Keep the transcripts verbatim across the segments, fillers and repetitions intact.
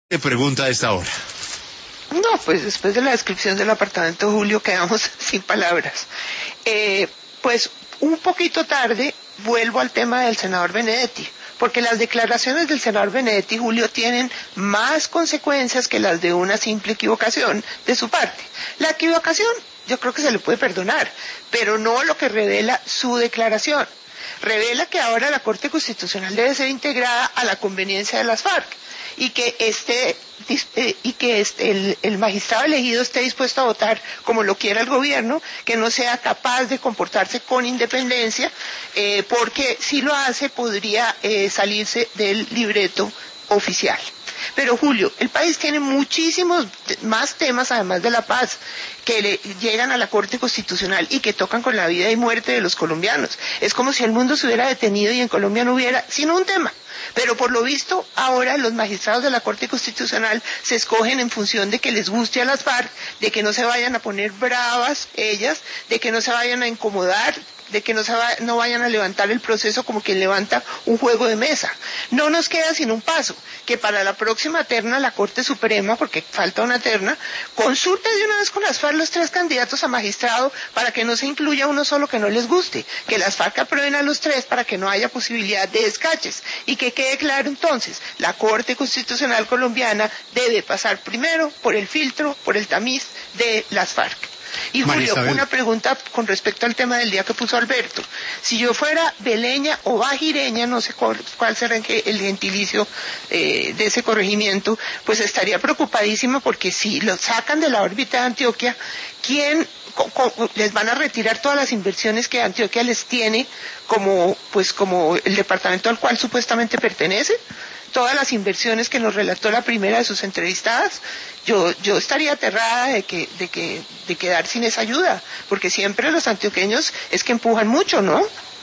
¿Qué pregunta a esta hora? No, pues después de la descripción del apartamento Julio quedamos sin palabras. Eh, pues un poquito tarde vuelvo al tema del senador Benedetti, porque las declaraciones del senador Benedetti, Julio, tienen más consecuencias que las de una simple equivocación de su parte. La equivocación yo creo que se le puede perdonar, pero no lo que revela su declaración. Revela que ahora la Corte Constitucional debe ser integrada a la conveniencia de las FARC y que este y que este, el, el magistrado elegido esté dispuesto a votar como lo quiera el gobierno, que no sea capaz de comportarse con independencia, eh, porque si lo hace podría eh, salirse del libreto oficial. Pero Julio, el país tiene muchísimos más temas además de la paz que le llegan a la Corte Constitucional y que tocan con la vida y muerte de los colombianos. Es como si el mundo se hubiera detenido y en Colombia no hubiera sino un tema. Pero por lo visto ahora los magistrados de la Corte Constitucional se escogen en función de que les guste a las FARC, de que no se vayan a poner bravas ellas, de que no se vayan a incomodar, de que no, se va, no vayan a levantar el proceso como quien levanta un juego de mesa. No nos queda sino un paso, que para la próxima terna la Corte Suprema, porque falta una terna, consulte de una vez con las FARC los tres candidatos a magistrado para que no se incluya uno solo que no les guste, que las FARC aprueben a los tres para que no haya posibilidad de descaches, y que quede claro entonces, la Corte Constitucional colombiana debe pasar primero por el filtro, por el tamiz de las FARC. Y Julio, una pregunta con respecto al tema del día que puso Alberto. Si yo fuera beleña o bajireña, no sé cuál, cuál será el gentilicio eh, de ese corregimiento, pues estaría preocupadísima porque si lo sacan de la órbita de Antioquia, ¿quién co, co, les van a retirar todas las inversiones que Antioquia les tiene como, pues, como el departamento al cual supuestamente pertenece? Todas las inversiones que nos relató la primera de sus entrevistadas, yo yo estaría aterrada de que de que de quedar sin esa ayuda, porque siempre los antioqueños es que empujan mucho, ¿no?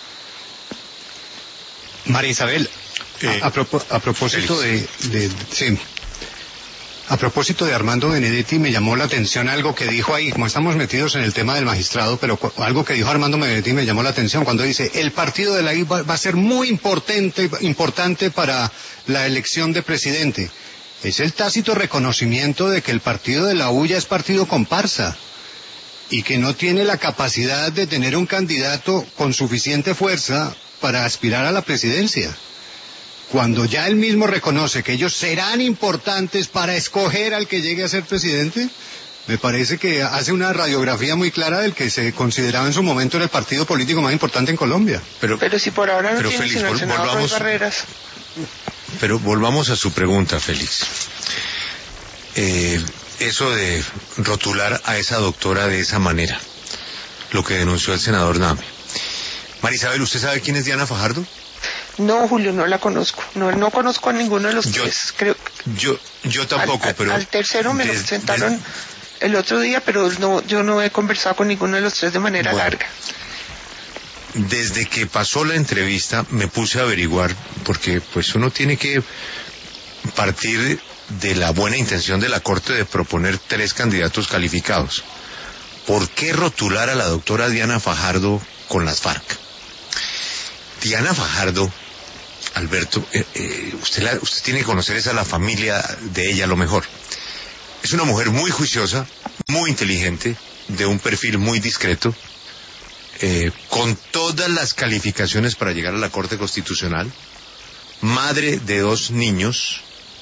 María Isabel, eh, a, a, propo, a propósito de, de, de sí, a propósito de Armando Benedetti, me llamó la atención algo que dijo ahí, como estamos metidos en el tema del magistrado, pero algo que dijo Armando Benedetti me llamó la atención cuando dice, el partido de la I va, va a ser muy importante, importante para la elección de presidente. Es el tácito reconocimiento de que el partido de la U ya es partido comparsa y que no tiene la capacidad de tener un candidato con suficiente fuerza para aspirar a la presidencia. Cuando ya él mismo reconoce que ellos serán importantes para escoger al que llegue a ser presidente, me parece que hace una radiografía muy clara del que se consideraba en su momento el partido político más importante en Colombia. Pero, pero si por ahora no pero tiene Félix, sino el senador Roy Barreras. Pero volvamos a su pregunta, Félix. Eh, eso de rotular a esa doctora de esa manera, lo que denunció el senador Name. María Isabel, ¿usted sabe quién es Diana Fajardo? No, Julio, no la conozco. No, no conozco a ninguno de los yo, tres. Creo. Yo, yo tampoco, al, pero. Al tercero me des, lo presentaron des... el otro día, pero no, yo no he conversado con ninguno de los tres de manera bueno, larga. Desde que pasó la entrevista me puse a averiguar, porque pues uno tiene que partir de la buena intención de la Corte de proponer tres candidatos calificados. ¿Por qué rotular a la doctora Diana Fajardo con las FARC? Diana Fajardo, Alberto, eh, eh, usted, la, usted tiene que conocer esa la familia de ella a lo mejor. Es una mujer muy juiciosa, muy inteligente, de un perfil muy discreto, eh, con todas las calificaciones para llegar a la Corte Constitucional, madre de dos niños,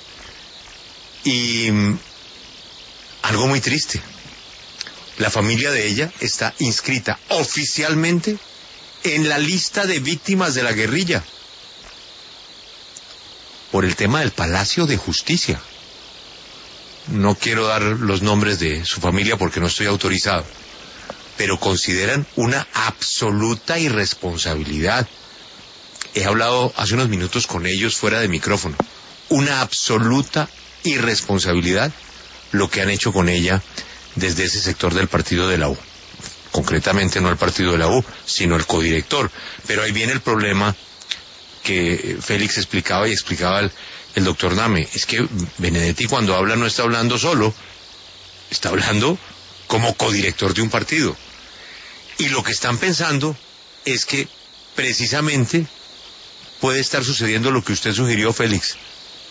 y mm, algo muy triste. La familia de ella está inscrita oficialmente en la lista de víctimas de la guerrilla por el tema del Palacio de Justicia. No quiero dar los nombres de su familia porque no estoy autorizado, pero consideran una absoluta irresponsabilidad. He hablado hace unos minutos con ellos fuera de micrófono. Una absoluta irresponsabilidad lo que han hecho con ella desde ese sector del partido de la U. Concretamente no el partido de la U, sino el codirector. Pero ahí viene el problema que Félix explicaba y explicaba el, el doctor Name. Es que Benedetti cuando habla no está hablando solo, está hablando como codirector de un partido. Y lo que están pensando es que precisamente puede estar sucediendo lo que usted sugirió, Félix.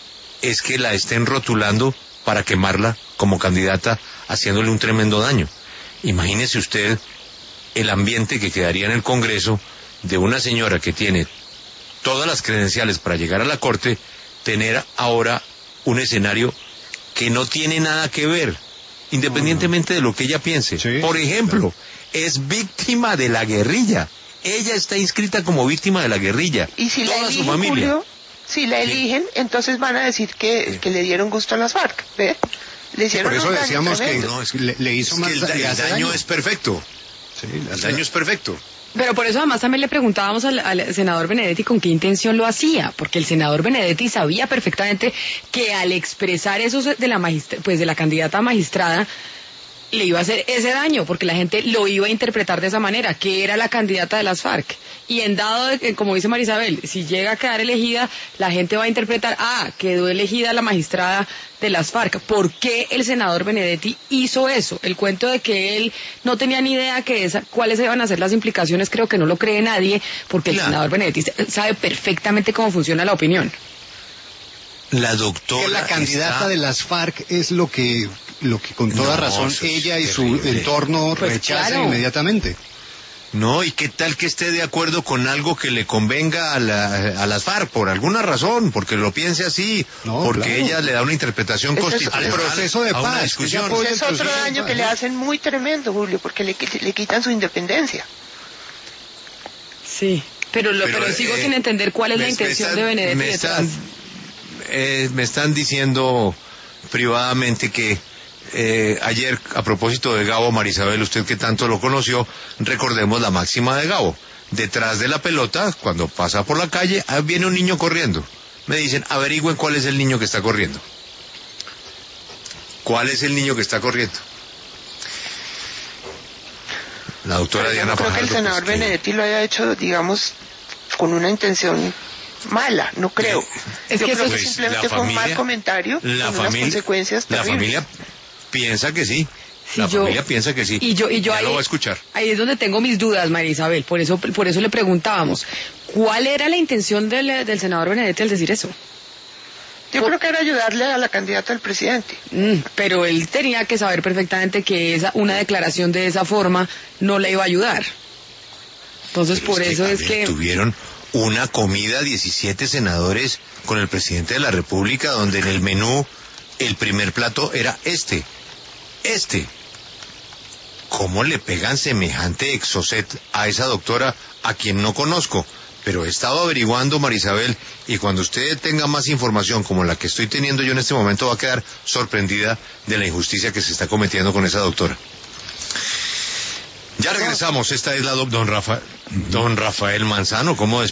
es que la estén rotulando para quemarla como candidata, haciéndole un tremendo daño. Imagínese usted el ambiente que quedaría en el Congreso de una señora que tiene todas las credenciales para llegar a la Corte, tener ahora un escenario que no tiene nada que ver, independientemente de lo que ella piense. Sí, Por ejemplo, claro. es víctima de la guerrilla. Ella está inscrita como víctima de la guerrilla. Y si Toda la eligen, su familia. Julio, si la eligen, entonces van a decir que, que le dieron gusto a las FARC, ¿ve? Le hicieron Por eso un daño decíamos que tremendo. No, es- le, le hizo Es más que el, da- da- le el hace daño es perfecto. Sí, le El hace daño es perfecto. Pero por eso además también le preguntábamos al, al senador Benedetti con qué intención lo hacía, porque el senador Benedetti sabía perfectamente que al expresar eso de la magistra, pues de la candidata a magistrada, le iba a hacer ese daño, porque la gente lo iba a interpretar de esa manera, que era la candidata de las FARC. Y en dado, de que, como dice Marisabel, si llega a quedar elegida, la gente va a interpretar, ah, quedó elegida la magistrada de las FARC. ¿Por qué el senador Benedetti hizo eso? El cuento de que él no tenía ni idea que esa, cuáles iban a ser las implicaciones, creo que no lo cree nadie, porque Claro. el senador Benedetti sabe perfectamente cómo funciona la opinión. La doctora que la candidata está- de las FARC es lo que lo que con toda No, razón eso es ella y su terrible. entorno Pues rechazan claro. inmediatamente. No, y qué tal que esté de acuerdo con algo que le convenga a, la, a las FARC, por alguna razón, porque lo piense así, No, porque claro. ella le da una interpretación Ese es- constitucional al proceso de a una paz, discusión. que ella Ese es otro daño que le hacen muy tremendo, Julio, porque le, qui- le quitan su independencia. Sí, pero, lo, Pero, pero, sigo eh, sin entender cuál es la me- me intención están- de Benedetti me detrás. están, eh, me están diciendo privadamente que eh, ayer, a propósito de Gabo, Marisabel, usted que tanto lo conoció, recordemos la máxima de Gabo. Detrás de la pelota, cuando pasa por la calle, ah, viene un niño corriendo. Me dicen, averigüen cuál es el niño que está corriendo. ¿Cuál es el niño que está corriendo? La doctora Pero yo Diana no creo que el Fajardo, senador pues, que- Benedetti lo haya hecho, digamos, con una intención mala, no creo. Es Yo que creo eso que pues, simplemente la fue un mal familia- comentario la con familia, unas consecuencias la terribles. familia piensa que sí. Sí, la yo- familia piensa que sí. Y yo, y yo Ya ahí, lo va a escuchar. ahí es donde tengo mis dudas, María Isabel. Por eso, por eso le preguntábamos, ¿cuál era la intención del, del senador Benedetti al decir eso? Yo creo que era ayudarle a la candidata del presidente. Mm, pero él tenía que saber perfectamente que esa, una declaración de esa forma no le iba a ayudar. Entonces, Pero por eso a es ver, que... tuvieron una comida diecisiete senadores con el presidente de la República, donde en el menú el primer plato era este, este. ¿Cómo le pegan semejante exocet a esa doctora a quien no conozco? Pero he estado averiguando, Marisabel, y cuando usted tenga más información como la que estoy teniendo yo en este momento, va a quedar sorprendida de la injusticia que se está cometiendo con esa doctora. Ya regresamos, esta es la doc- don Rafa, don Rafael Manzano, ¿cómo